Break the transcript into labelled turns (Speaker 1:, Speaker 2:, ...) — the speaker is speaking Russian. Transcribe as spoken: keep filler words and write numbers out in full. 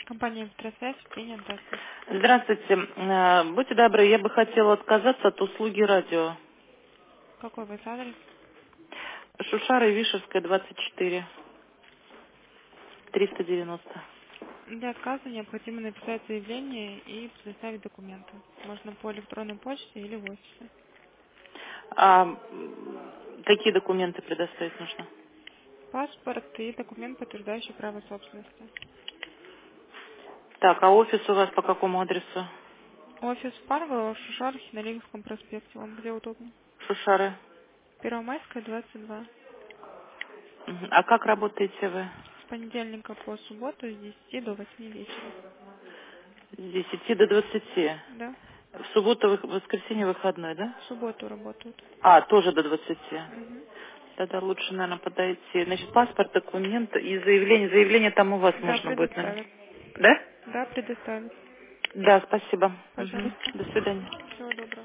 Speaker 1: Компания «Электросвязь», Ксения, здравствуйте.
Speaker 2: Здравствуйте. Э, Будьте добры, я бы хотела отказаться от услуги радио.
Speaker 1: Какой у вас адрес?
Speaker 2: Шушара и Вишевская, двадцать четыре, триста девяносто.
Speaker 1: Для отказа необходимо написать заявление и предоставить документы. Можно по электронной почте или в офисе.
Speaker 2: А м, какие документы предоставить нужно?
Speaker 1: Паспорт и документ, подтверждающий право собственности.
Speaker 2: Так, а офис у вас по какому адресу?
Speaker 1: Офис Парго, в Шушархе на Ленинском проспекте. Вам где удобно?
Speaker 2: Шушары.
Speaker 1: Первомайская, двадцать два.
Speaker 2: Мгм. А как работаете вы?
Speaker 1: С понедельника по субботу с десяти до восьми вечера.
Speaker 2: С десяти до двадцати.
Speaker 1: Да?
Speaker 2: В субботу, в воскресенье выходной, да?
Speaker 1: В субботу работают.
Speaker 2: А, тоже до двадцати.
Speaker 1: Мгм.
Speaker 2: Тогда лучше, наверное, подойти. Значит, паспорт, документ и заявление. Заявление там у вас
Speaker 1: Да,
Speaker 2: можно будет, наверное.
Speaker 1: предоставят.
Speaker 2: Да?
Speaker 1: Да, предоставят.
Speaker 2: Да, спасибо. Мгм.
Speaker 1: Пожалуйста.
Speaker 2: До свидания.
Speaker 1: Всего доброго.